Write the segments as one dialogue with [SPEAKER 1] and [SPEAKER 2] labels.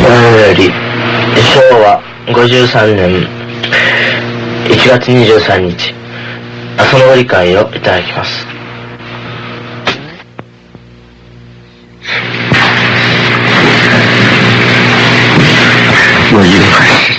[SPEAKER 1] より昭和53年1月23日朝のご理解をいただきます。58節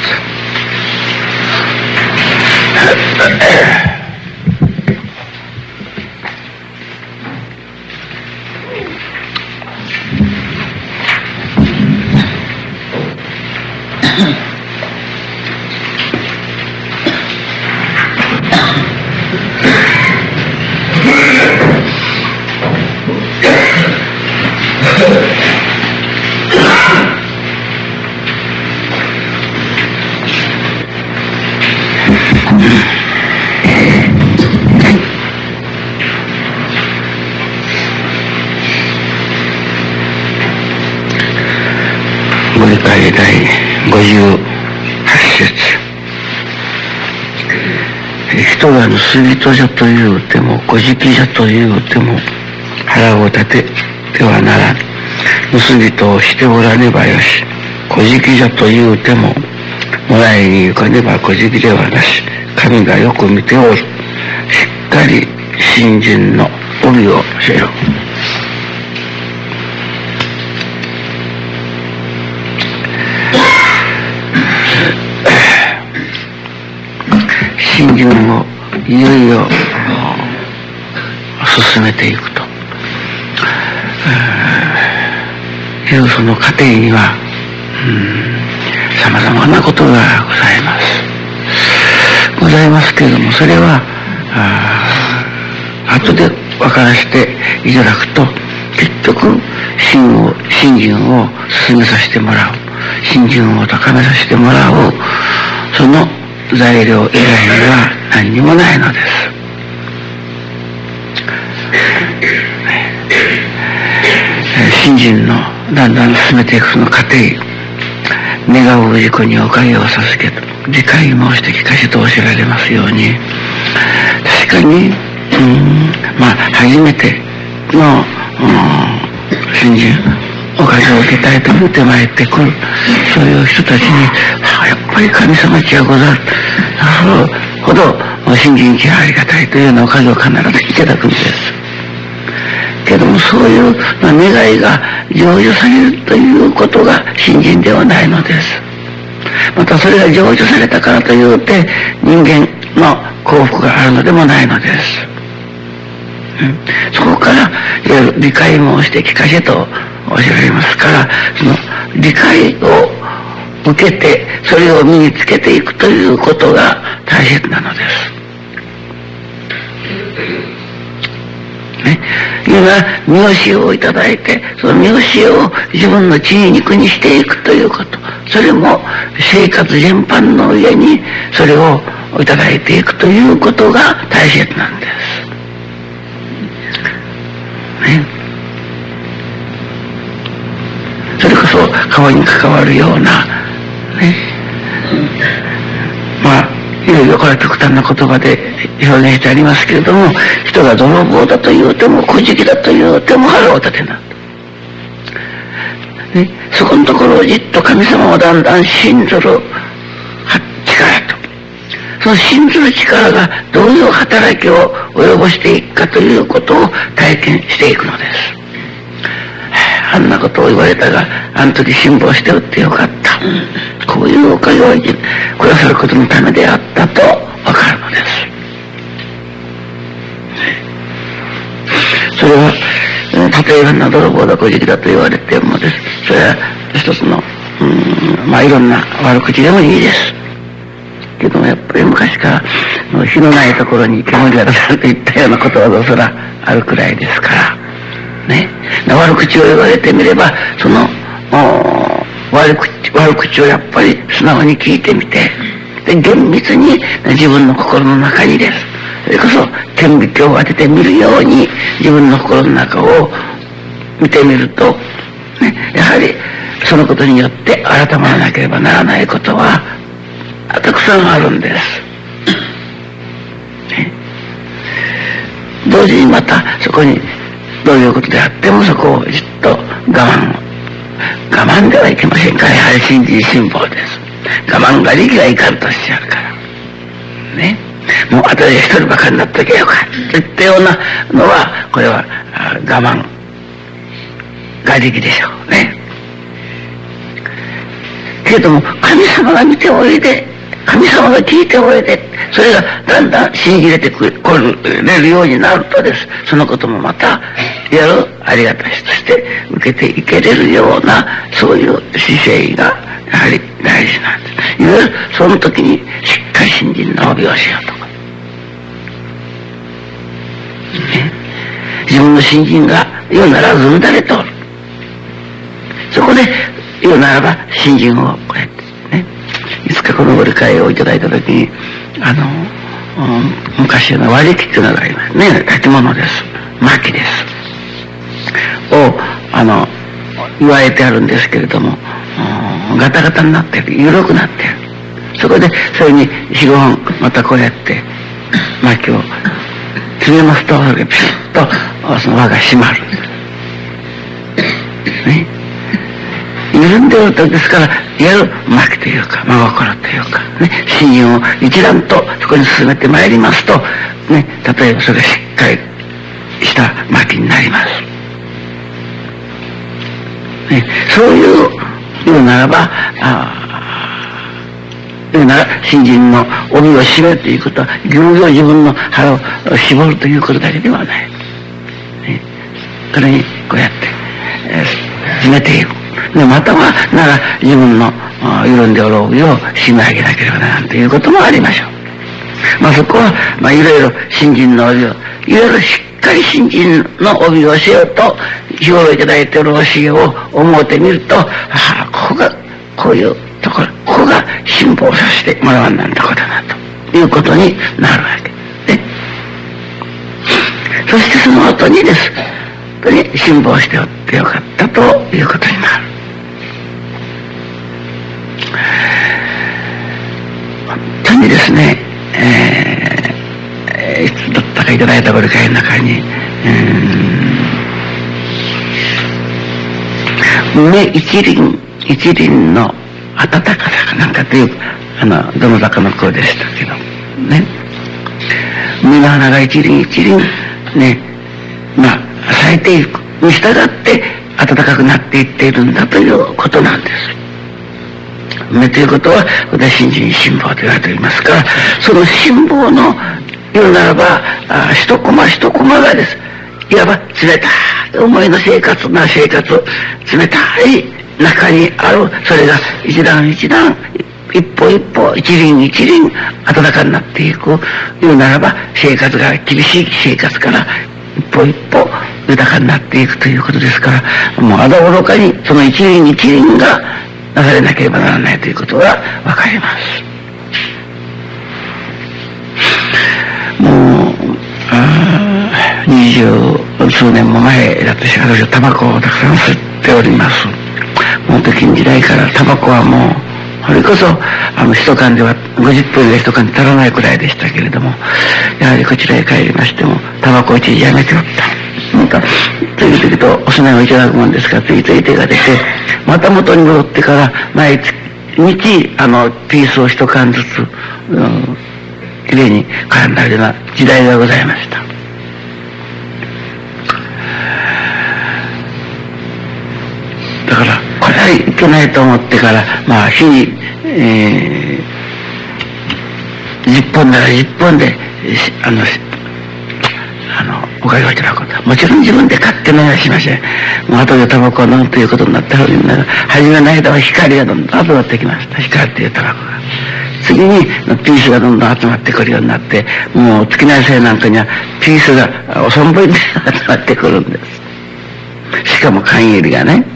[SPEAKER 1] ご理解第58節。人が盗人じゃというても小じきじゃというても腹を立ててはならぬ。盗人をしておらねばよし、小じきじゃというてももらいに行かねば小じきではなし。神がよく見ておる。しっかり信心の帯をせよ。信心をいよいよ進めていくというその過程には様々なことがございますけれども、それは後で分からせていただくと、結局信心を進めさせてもらう、信心を高めさせてもらうその材料以外には何にもないのです。信心のだんだん進めていくその過程、願う事故におかげを授けと次回申して聞かせてお知られますように、確かに初めての信心おかげを受けたいと言ってまいってくる、そういう人たちにやっぱり神様ちはござる、ほど信心ちはありがたいというようなおかげを必ずいただくんです。けどもそういう願いが成就されるということが信心ではないのです。またそれが成就されたからというて人間の幸福があるのでもないのです。そこからいろいろ理解もして聞かせとおっしゃられますから、その理解を受けてそれを身につけていくということが大切なのです。今見教えをいただいて、その見教えを自分の血肉にしていくということ、それも生活全般の上にそれをいただいていくということが大切なんです。それこそ顔に関わるようないろいろこれは極端な言葉で表現してありますけれども、人が泥棒だと言うても小じきだと言うても腹を立てなと、そこのところをじっと神様をだんだん信ずる力と、その信ずる力がどういう働きを及ぼしていくかということを体験していくのです。あんなことを言われたがあの時辛抱しておってよかった、こういうおかげをくださることのためであったと分かるのです。それは例えば泥棒だ小じきだと言われてもです、それは一つのいろんな悪口でもいいですけども、やっぱり昔から火のないところに煙が出されていったようなことわざすらあるくらいですから悪口を言われてみれば、その悪口をやっぱり素直に聞いてみて、で厳密に自分の心の中にです、それこそ顕微鏡を当ててみるように自分の心の中を見てみると、やはりそのことによって改まらなければならないことはたくさんあるんです。同時にまたそこにどういうことであってもそこをじっと我慢我慢ではいけませんから、やはり信心辛抱です。我慢が力がいかんとしてあるから。ね。もうあとで一人ばかりになっとけよか。といったようなのは、これは我慢が力でしょうね。けれども、神様が見ておいで、神様が聞いておいで、それがだんだん信じれてくれるようになるとです、そのこともまたやるありがたしとして受けていけれるような、そういう姿勢がやはり大事なんです。いわゆるその時にしっかり信心の帯をしようとか、ね、自分の信心が言うならずんだれとおる。そこで言うならば信心をこうやってね、いつかこのご理解をいただいたときに、昔の割り切っていうのがありますね。書き物です。巻です。を、言われてあるんですけれども、ガタガタになってる。緩くなってる。そこで、それに4、5本、またこうやって、巻を詰めますと、それがピシッと、その輪が締まる。ね。緩んでおるとですから、やる巻というか、真心というか、ね、信心を一段とそこに進めてまいりますと、ね、例えばそれがしっかりした巻になります。ね、そういう、言うならば、言うなら、信心の帯を締めるということは、ぎゅうぎゅう自分の腹を絞るということだけではない。ね、それに、こうやって、締めていく。でまたはなら自分の緩んでおる帯を締め上げなければならんということもありましょう。そこはいろいろ信心の帯をいろいろしっかり信心の帯をしようと日頃いただいておる教えを思うてみると、ここがこういうところ、ここが辛抱させてもらわんなんだことだなということになるわけで、そしてその後にですに辛抱しておってよかったということになる。本当にですね、いつだったかいただいたご理解の中に、目一輪の温かさかなんかというどの坂の声でしたけどね、目の花が一輪一輪ね、咲いていくに従って暖かくなっていっているんだということなんです。目ということは信心辛抱と言われておりますから、その辛抱の言うならば一コマ一コマがです、いわば冷たい思いの生活冷たい中にある、それが一段一段一歩一歩一輪一輪暖かになっていく、言うならば生活が厳しい生活から一歩一歩豊かになっていくということですから、もうあだおろかにその一輪一輪がなされなければならないということがわかります。もう20数年も前だとし私はタバコをたくさん吸っております。もう近時代からタバコはもうそれこそ一缶では50分で一缶足らないくらいでしたけれども、やはりこちらへ帰りましてもタバコを一時やめておった。なんか次々とお供えをいただくもんですから、次々手が出てまた元に戻ってから毎日ピースを一缶ずつきれいに絡んだような時代がございました。だからこれはいけないと思ってから日に、10本なら10本でおかげをいただくことはもちろん自分で勝手にはしません。もう後でタバコを飲むということになったのに、初めの間は光がどんどん集まってきました。光っていうタバコが次にピースがどんどん集まってくるようになって、もう月内製なんかにはピースがお散歩に集まってくるんです。しかも缶入りがね。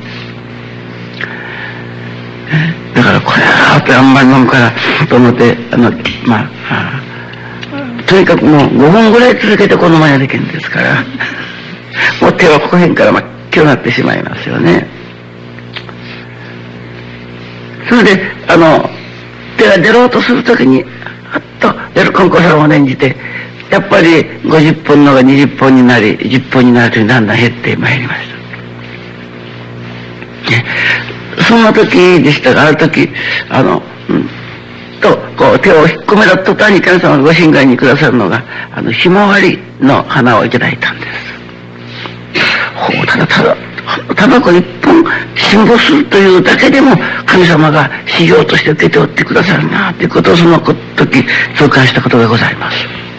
[SPEAKER 1] だからこれはあんまり飲むからと思ってとにかくもう5分ぐらい続けてこのままできるんですからもう手はここへんから真っ黄になってしまいますよね。それで手が出ろうとするときにあっと出るコンコさんを念じて、やっぱり50本のが20本になり10本になるとだんだん減ってまいりました。 そんな時でしたが、ある時、こう手を引っ込めた途端に神様がご神願にくださるのが、ひまわりの花をいただいたんです。ただタバコ一本辛抱するというだけでも神様が修行として受けておってくださるなということをその時痛感したことがございます。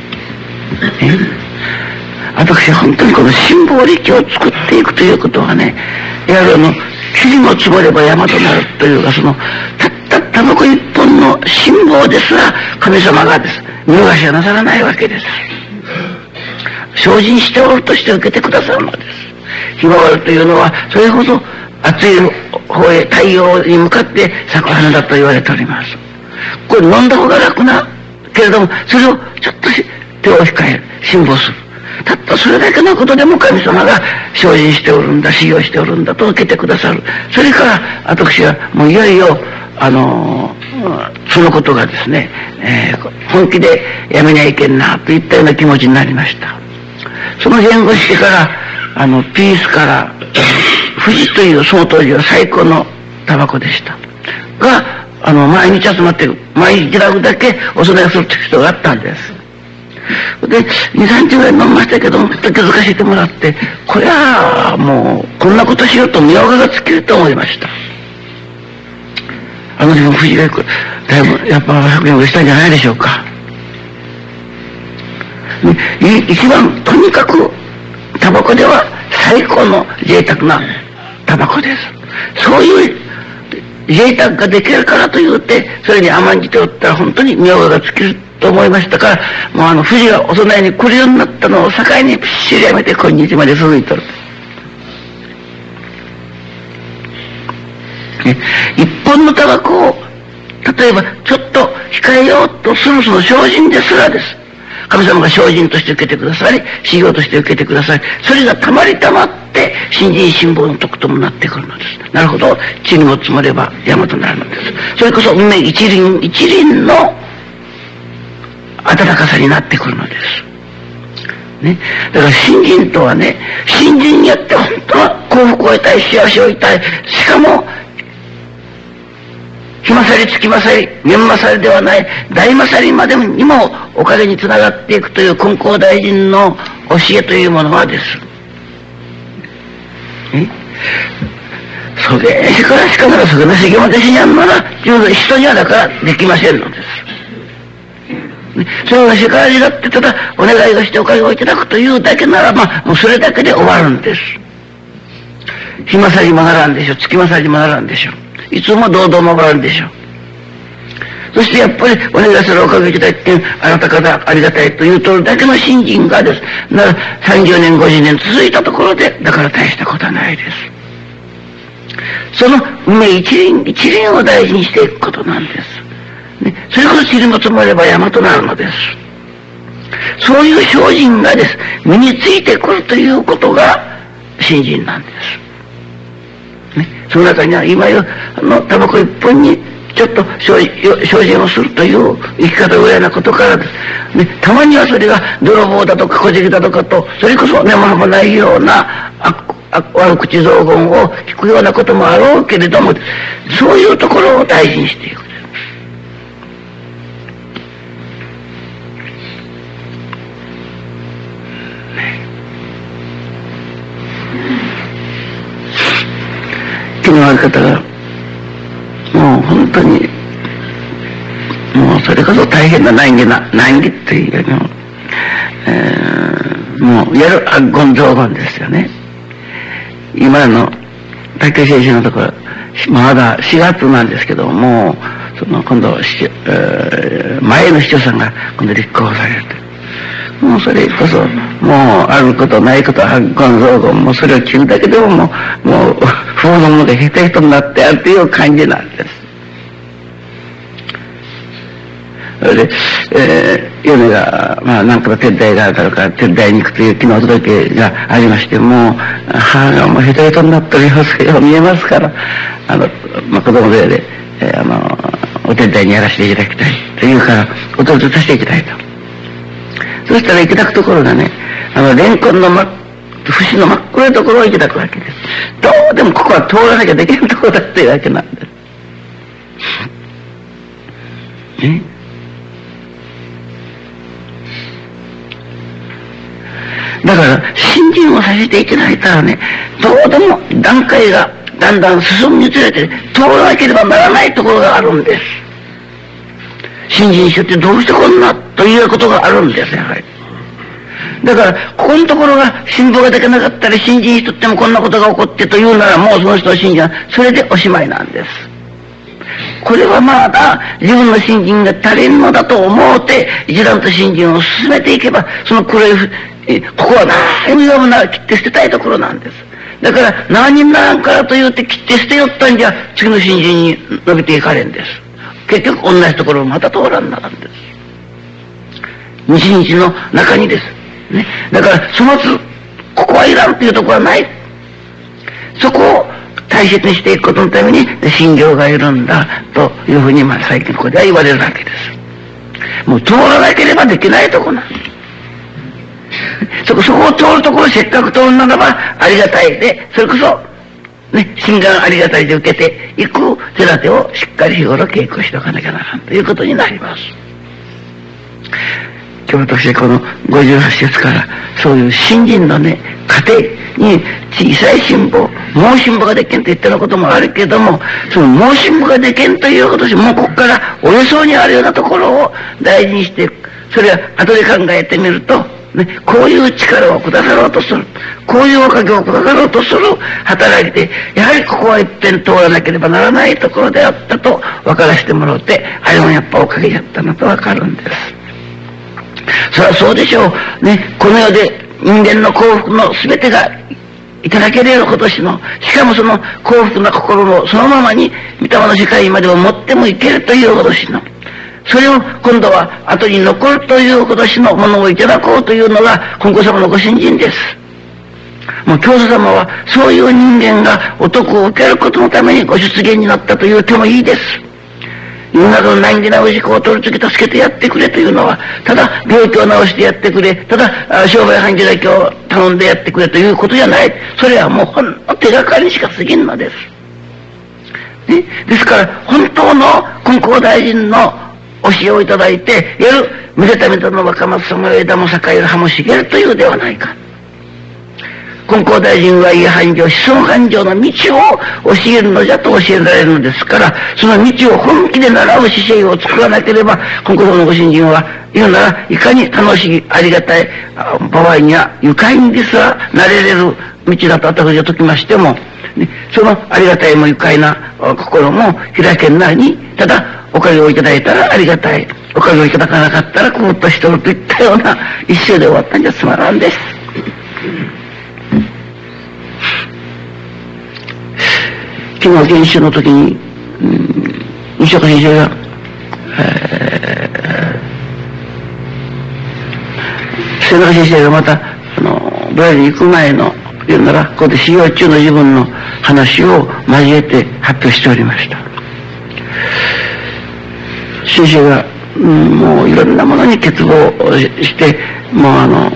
[SPEAKER 1] 私は本当にこの辛抱力を作っていくということはね、やはり塵も積もれば山となるというか、たったタバコ一本の辛抱ですら神様がです見逃しはなさらないわけです。精進しておるとして受けてくださるのです。ひまわりというのはそれほど暑い方へ太陽に向かって咲く花だと言われております。これ飲んだ方が楽なけれども、それをちょっと手を控える、辛抱する、たったそれだけのことでも神様が精進しておるんだ、修行しておるんだと受けてくださる。それから私はもういよいよそのことがですね、本気でやめにはいけんなといったような気持ちになりました。その前後してからピースから富士というその当時は最高のタバコでしたが、毎日集まって毎日ラグだけお供えするという人があったんです。で 2,3 日ぐらい飲みましたけども、気づかせてもらって、これはもうこんなことしようと見覚えがつけると思いました。自分富士がだいぶやっぱ100年ぐらいしたんじゃないでしょうか。一番とにかくタバコでは最高の贅沢なタバコです。そういう贅沢ができるからと言うてそれに甘んじておったら本当に見覚えがつけると思いましたから、もう富士がお供えに来るようになったのを境にぴっしりやめて今日まで続いとる。一本のタバコを例えばちょっと控えようとするその精進ですらです。神様が精進として受けてくださり、修行として受けてくださり、それがたまりたまって信心辛抱の徳ともなってくるのです。なるほど、塵も積もれば山となるのです。それこそ運命一輪一輪の温かさになってくるのです。ね、だから信心とはね、信心によって本当は幸福を得たい、幸せを得たい、しかも日勝り月勝り年勝りではない大勝りまでにもおかげにつながっていくという金光大臣の教えというものはです。そげしからしかならそげな修行もでしにゃんなら人にはだからできませんのです。それがしからにだってただお願いをしておかげをいただくというだけならもうそれだけで終わるんです。日勝りもならんでしょ、月勝りもならんでしょ、いつも堂々守らんでしょう。そしてやっぱりお願いするおかげいただいてあなた方ありがたいというとるだけの信心がですなら30年50年続いたところでだから大したことはないです。その運命一輪一輪を大事にしていくことなんです、ね、それこそ塵も積もれば山となるのです。そういう精進がです身についてくるということが信心なんです、ね、その中には今言うタバコ一本にちょっと精進をするという生き方ぐらいなことからです、ね、たまにはそれが泥棒だとか小じだとかとそれこそ根も葉もないような悪口雑言を聞くようなこともあろうけれども、そういうところを大事にしていく。気のある方がもう本当にもうそれこそ大変な難儀っていうよりも、もうやる言雑言ですよね。今の竹先生のところまだ4月なんですけども、今度、前の市長さんが今度立候補されると。もうそれこそもうあることないこと発言雑言もそれを聞くだけでももう風のものがヘトヘトになってあるという感じなんです。それで、嫁がなんかの手伝いがあるから手伝いに行くという昨日お届けがありまして、もう母がもうヘトヘトになっておりますよ見えますから、子供部屋で、お手伝いにやらせていただきたいというから弟させていただいた。そしたらいただくところがね、レンコンの節の真っ黒いところをいただくわけです。どうでもここは通らなきゃできるところだっていうわけなんです。ね。だから信心をさせていただいたらね、どうでも段階がだんだん進むにつれて、通らなければならないところがあるんです。信心しよってどうしてこんなということがあるんです、やはり。だからここのところが辛抱ができなかったり、信心しとってもこんなことが起こってというなら、もうその人の信心はそれでおしまいなんです。これはまだ自分の信心が足りんのだと思うて、一段と信心を進めていけば、その黒いここは何にもな切って捨てたいところなんです。だから何にならんからと言って切って捨てよったんじゃ、次の信心に伸びていかれんです。結局同じところをまた通らんならんです。日々の中にです。ね。だからそのつ、ここはいらんというところはない。そこを大切にしていくことのために信行がいるんだというふうに最近ここでは言われるわけです。もう通らなければできないところなんです。そこを通るところをせっかく通るならばありがたいで、それこそね、心願ありがたいで受けていく手立てをしっかり日頃稽古しておかなきゃならんということになります。今日私この58節からそういう信心のね、過程に小さい辛抱、盲辛抱ができんと言ってることもあるけども、その盲辛抱ができんということし、もうここからおよそにあるようなところを大事にしていく。それは後で考えてみると、ね、こういう力をくださろうとする、こういうおかげをくださろうとする働きで、やはりここは一遍通らなければならないところであったと分からせてもらって、あれもやっぱおかげだったのと分かるんです。そりゃそうでしょう。ね、この世で人間の幸福の全てがいただけるようなことしの、しかもその幸福な心のそのままに御霊の世界までを持ってもいけるということしの、それを今度は後に残るということしのものをいただこうというのが金光様のご信心です。もう教祖様はそういう人間がお得を受けることのためにご出現になったと言ってもいいです。世の中の難儀なおしこを取り付け助けてやってくれというのは、ただ病気を治してやってくれ、ただ商売繁盛だけを頼んでやってくれということじゃない。それはもうほんの手がかりにしか過ぎんのです。ね、ですから本当の金光大臣の教えをいただいて、やるめでためたの若松様枝も栄える葉も茂るというではないか。金光大臣は家繁盛、子孫繁盛の道を教えるのじゃと教えられるのですから、その道を本気で習う姿勢を作らなければ、金光様のご信心は言うならいかに楽しいありがたい場合には愉快にですらなれれる道だと私は説きましても、ね、そのありがたいも愉快な心も開けんなに、ただおかげをいただいたらありがたい、おかげをいただかなかったらこうっとしとるといったような一周で終わったんじゃつまらんです。昨日研修の時に、西岡先生が、瀬中先生がまたブラジルに行く前の言うならここで修行中の自分の話を交えて発表しておりました。先生が、もういろんなものに欠乏して、もう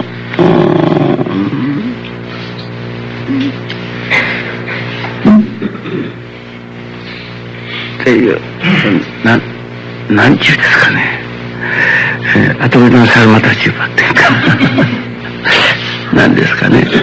[SPEAKER 1] っていう、なんちゅうですかね、後取りの猿股中馬っていうかなんですかね、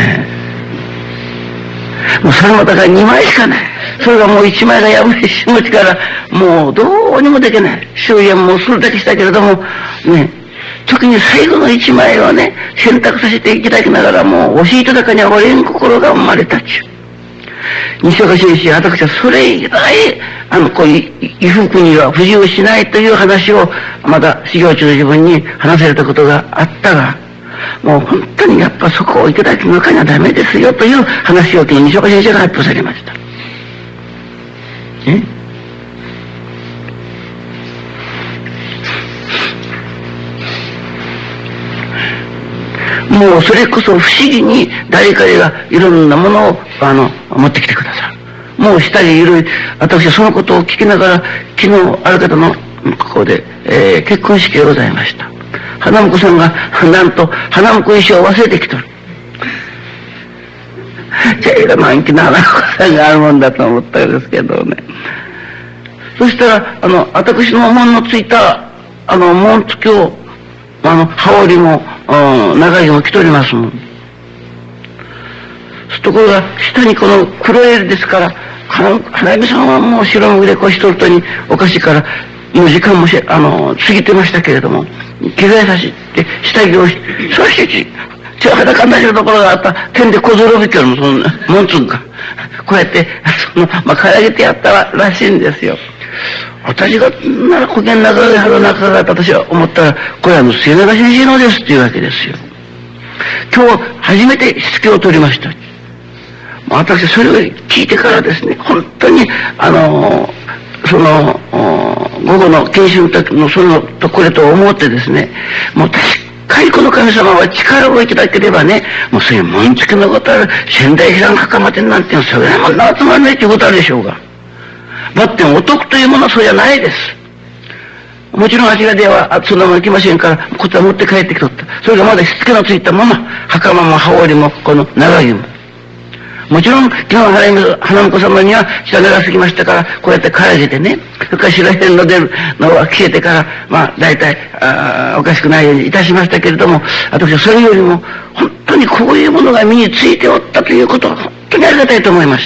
[SPEAKER 1] もう猿股が2枚しかない。それがもう1枚が破れしもちからもうどうにもできない。終焉もするだけしたけれどもね、時に最後の1枚をね選択させていただきながら、もう教えただかには折れん心が生まれたっちゅう。西岡先生、私はそれ以来こういう衣服には不自由しないという話をまだ修行中の自分に話されたことがあったが、もう本当にやっぱそこをいただき抜かにはダメですよという話を西岡先生が発表されました。もうそれこそ不思議に誰かがいろんなものを持ってきてくださる。もう下にいる、私はそのことを聞きながら、昨日ある方のここで、結婚式がございました。花婿さんがなんと花婿衣装を忘れてきとる。 茶色満気の花子があるもんだと思ったんですけどね。そしたら、私の門のついた、紋付きを、羽織も、長いも着ておりますもん。ところが、下にこの黒襟ですから、花嫁さんはもう白の腕越しとるとにおかしいから、もう時間も過ぎてましたけれども、着替えさせて、下着をして、そして手を裸になしてるところがあった、天で小僧びきよりも、紋つんか。こうやって、からげてやったらしいんですよ。私が、なら、保険の中で腹の中が私は思ったら、これは末永先生のですっていうわけですよ。今日、初めてしつけを取りました。私、それを聞いてからですね、本当に、午後の研修の時のこれと思ってですね、もう確かにこの神様は力をいただければね、もうそういう紋付きのことある、仙台平の袴店なんていうのは、それはもん集まらないということあるでしょうが。だってお得というものはそうじゃないです。もちろんあちらではそんなもの行きませんから、こっちは持って帰ってきとった。それがまだしつけのついたまま、袴も羽織も、この長着も。もちろん、昨日花婿様には下長すぎましたから、こうやってからげてね、それから白辺の出るのは消えてから、大体、おかしくないようにいたしましたけれども、私はそれよりも、本当にこういうものが身についておったということは、本当にありがたいと思いました。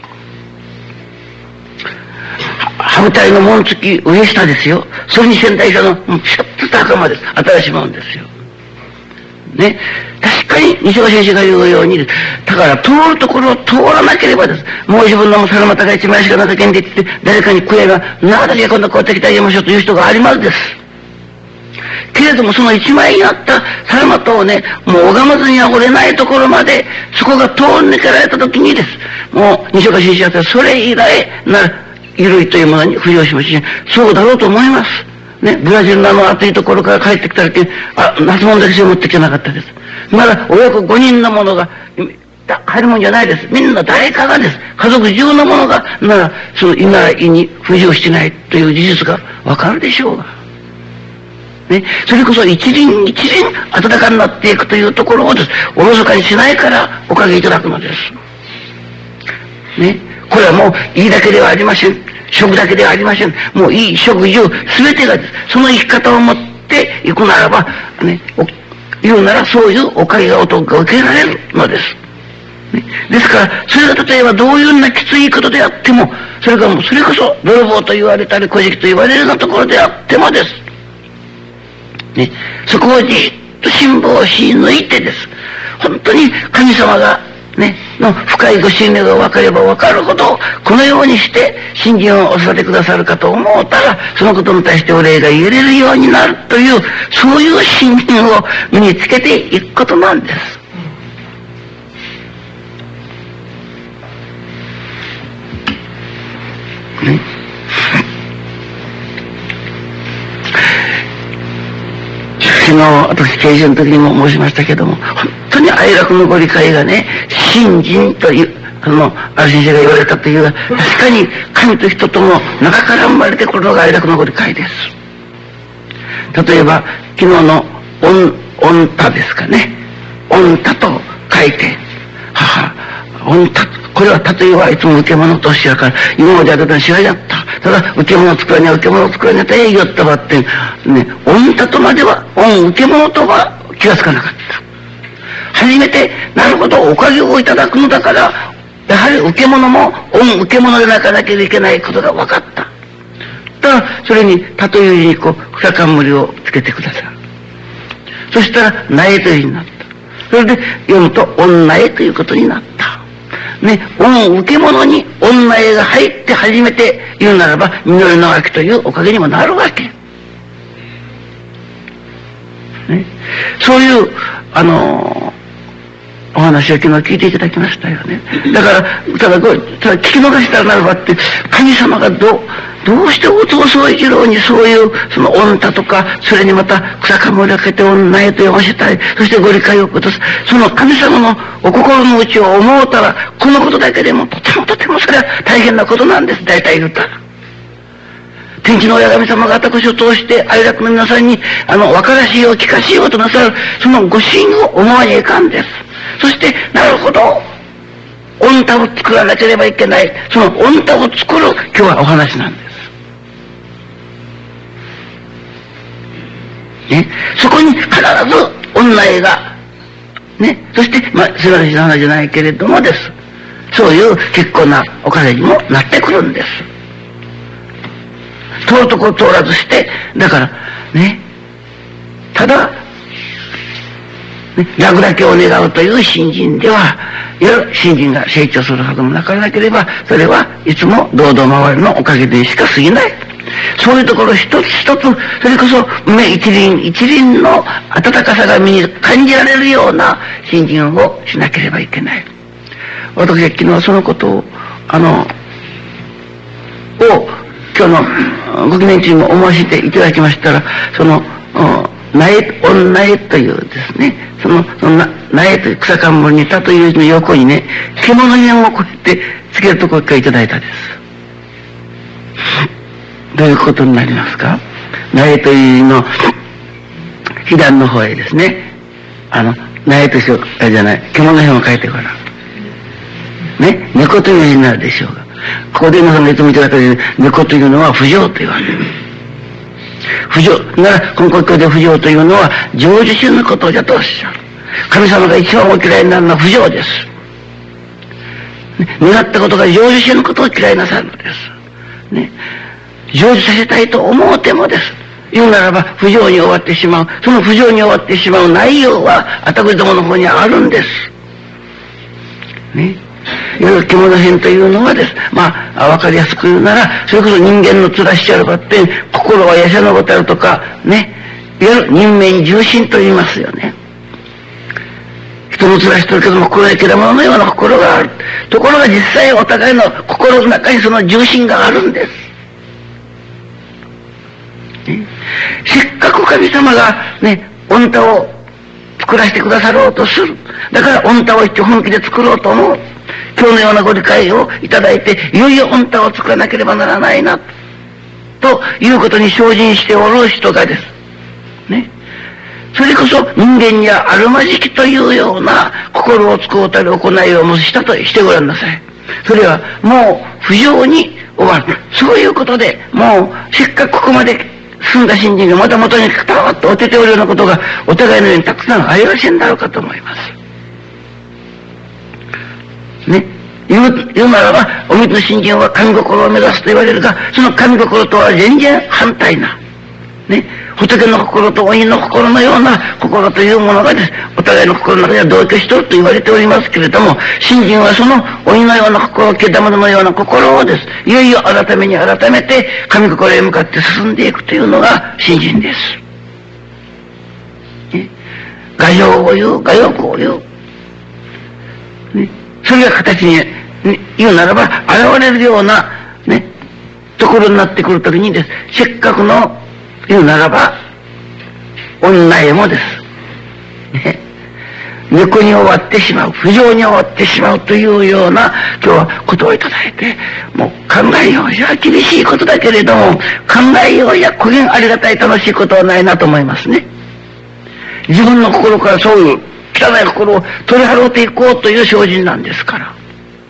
[SPEAKER 1] 羽二重の紋付き上下ですよ。それに仙台下のシャッとした袴です。新しいものですよ。ね。確かに西岡先生が言うように、だから通るところを通らなければです。もう自分の皿股が一枚しかなかけんで言って、誰かに食えば、私が今度こうやってきてあげましょうという人がありますです。けれどもその一枚になった皿股をね、もう拝まずにはおれないところまで、そこが通ん抜けられた時にです。もう西岡先生はそれ以来衣類というものに浮上しましたし、そうだろうと思います。ね、ブラジルの暑いところから帰ってきた時に、夏物だけしか持ってきてなかったです。まだ親子5人の者が、入るもんじゃないです。みんな誰かがです。家族中の者が、その稲荷に浮上してないという事実がわかるでしょうが。ね、それこそ一輪一輪暖かになっていくというところをです。おろそかにしないからおかげいただくのです。ね。これはもういいだけではありません。食だけではありません。もういい食事を全てがです。その生き方を持っていくならば、ね、言うならそういうおかげがお得が受けられるのです。ね、ですから、それが例えばどういうようなきついことであっても、それこそ泥棒と言われたり、小じきと言われるようなところであってもです。ね、そこをじっと辛抱をし抜いてです。本当に神様がね、の深いご信頼が分かれば分かるほど、このようにして信心をお育てくださるかと思うたら、そのことに対してお礼が言えれるようになるという、そういう信心を身につけていくことなんです。ね、昨日私研修の時にも申しましたけども、本当に愛楽のご理解がね、信心というある先生が言われたという、確かに神と人との中から生まれてくるのが愛楽のご理解です。例えば昨日の御多ですかね、御多と書いて御多、これは例えはいつも受け物としてやから、今まではただ知らなかった。ただ受け物を作らにゃ受け物を作らにゃって営業ったばってね、御多とまでは御受け物とは気がつかなかった。初めてなるほどおかげをいただくのだから、やはり受け物も御受け物でなかなきゃいけないことが分かった。だからそれに例えに草冠をつけてくださる。そしたら苗というになった。それで読むと女絵ということになった。ね、受け物に女絵が入って初めて言うならば実りの秋というおかげにもなるわけ。ね、そういうお話を昨日聞いていただきましたよね。だからただ聞き逃したらならばって、神様がどうして大坪宗一郎にそういうその御多とか、それにまた草冠をかけて女へと読ませたり、そしてご理解を下す、その神様のお心の内を思うたら、このことだけでもとてもそれは大変なことなんです。大体言うたら天地の親神様が私を通して愛楽の皆さんに分からしよう聞かしようとなさるそのご神を思わにいかんです。そしてなるほど御田を作らなければいけない、その御田を作る今日はお話なんです。ね、そこに必ず女絵が、ね、そして、素晴らしい話じゃないけれどもです。そういう結構なお金にもなってくるんです。通るとこ通らずして、だから、ね、ただ、楽だけを願うという信心では、いわゆる信心が成長するはずもなければ、それはいつも堂々回りのおかげでしか過ぎない。そういうところ一つ一つ、それこそ目一輪一輪の温かさが身に感じられるような信心をしなければいけない。私は昨日そのことを、今日のご記念中にもお申し出ていただきましたら、その、苗というですね、その苗という草冠にたという字の横にね、獣編をこうやってつけるところからいただいたです。どういうことになりますか？苗という字の被弾の方へですね、苗として、あれじゃない、獣編を書いてから。ね、猫という字になるでしょうが。ここで皆さんがいつも言ってたように、猫というのは不浄と言われる。不浄。なら、この国境で不浄というのは、成就心のことじゃとおっしゃる。神様が一番お嫌いになるのは不浄です。ね、願ったことが成就心のことを嫌いなさるのです。ね。成就させたいと思うてもです。言うならば、不浄に終わってしまう。その不浄に終わってしまう内容は、私どもの方にあるんです。ね。いわゆる獣編というのはです。わかりやすく言うなら、それこそ人間の面しちゃるばって、心はやしゃのごたるとか、ね。いわゆる人面重心と言いますよね。人の面してるけども、心やけだもののような心がある。ところが実際お互いの心の中にその重心があるんです。ね、せっかく神様がね、御田を作らせてくださろうとする。だから御田を一応本気で作ろうと思う。今日のようなご理解をいただいて、いよいよ御田を作らなければならないな、ということに精進しておる人がです。ね。それこそ人間にはあるまじきというような心を使うたり行いをもしたとしてごらんなさい。それはもう不浄に終わる。そういうことで、もうせっかくここまで進んだ信心がまた元に固まって落ちておるようなことがお互いのようにたくさんありませんだろうかと思います。ね。言うならば、お水の信心は神心を目指すと言われるが、その神心とは全然反対な。ね。仏の心と鬼の心のような心というものがです。お互いの心の中では同居しとると言われておりますけれども、信心はその鬼のような心、けだもののような心をです。いよいよ改めて神心へ向かって進んでいくというのが信心です。ね。我情を言う、我欲を言う。ね。それが形に、ね、言うならば、現れるような、ね、ところになってくるときにです。せっかくの、言うならば、女へもです。ね。猫に終わってしまう、不浄に終わってしまうというような、今日はことをいただいて、もう考えようじゃ厳しいことだけれども、考えようじゃこげんありがたい楽しいことはないなと思いますね。自分の心からそういう、汚い心を取り払っていこうという精進なんですから。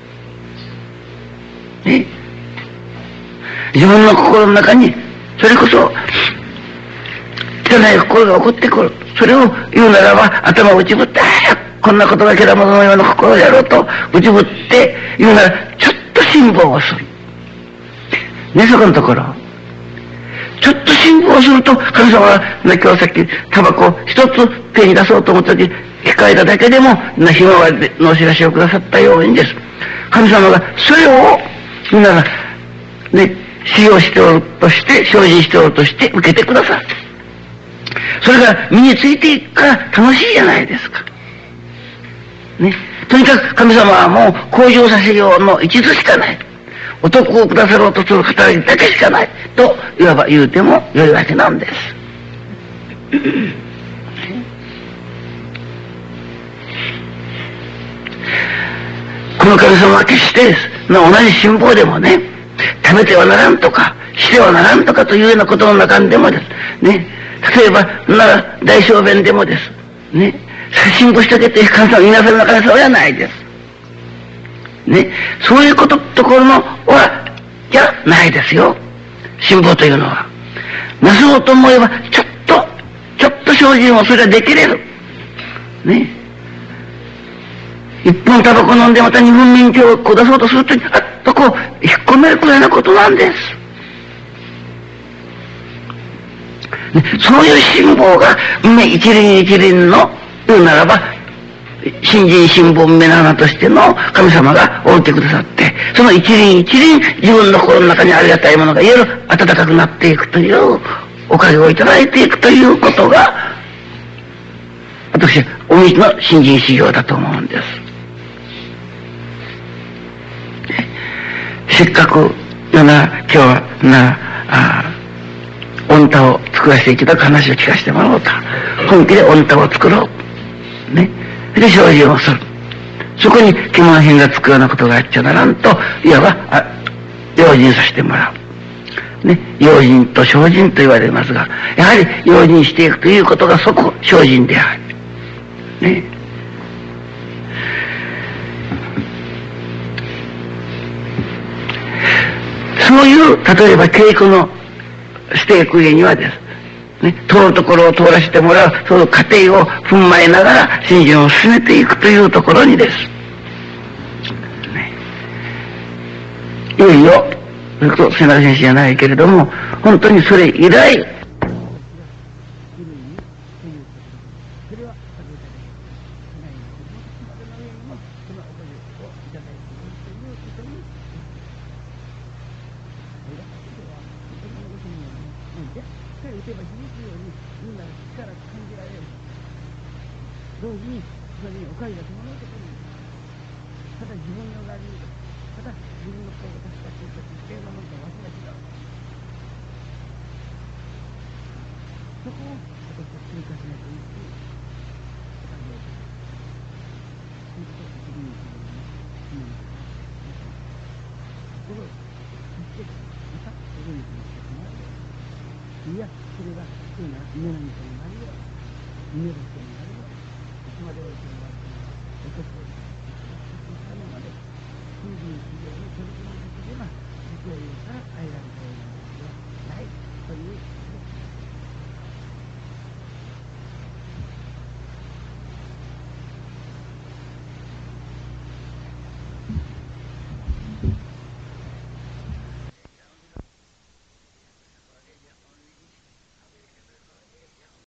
[SPEAKER 1] ね。自分の心の中に、それこそ、汚い心が起こってくる。それを言うならば、頭を打ちぶって、こんなことがけだもののような心をやろうと打ちぶって言うなら、ちょっと辛抱をする。ね、そこのところ。ちょっと辛抱すると、神様が、今日さっき、タバコ一つ手に出そうと思った時、控えただけでも、ひまわりのお知らせをくださったようにです。神様が、それを、言うなら、ね、使用しておるとして、精進しておるとして受けてください。それが身についていくから楽しいじゃないですか。ね。とにかく神様はもう向上させようの一途しかない。お得をくださろうとする方だけしかない。と、いわば言うてもよいわけなんです。この神様は決してです。同じ辛抱でもね、食べてはならんとか、してはならんとかというようなことの中でもです。ね。例えば、なら大小便でもです。ね。辛抱しとけって神様皆さんの中でそうやないです。 ね、そういうところのはじゃないですよ。辛抱というのはなそうと思えばちょっと精進をそれはできれるね。一本タバコ飲んでまた二分免許を下そうとするとあっとこう引っ込めるくらいのことなんです、ね、そういう辛抱が一輪一輪の言うならば新人辛抱目花としての神様が置いてくださって、その一輪一輪自分の心の中にありがたいものがいろいろ温かくなっていくというおかげをいただいていくということが私お道の新人修行だと思うんです。せっかく今日は御田を作らせていただく話を聞かせてもらおうと、本気で御田を作ろうね。で精進をする。そこに気満変がつくようなことがあっちゃならんと、いわば用心させてもらうね。用心と精進と言われますが、やはり用心していくということがそこ精進であるね。そういう例えば稽古のしていく上にはですね、通るところを通らせてもらうその過程を踏まえながら信心を進めていくというところにです、ね、いよいよ瀬名先生じゃないけれども本当にそれ以来同時にそれにおかげが伴うことにただ自分のなりただ自分の声を確かにしたっていうのも忘れてたそこを私は追加しないといけないおかげをそういうことを自分にするのに心をそしてまた自分にしてもらういやそれが必要な夢の道になるよう夢の人になるよういつまでもいけない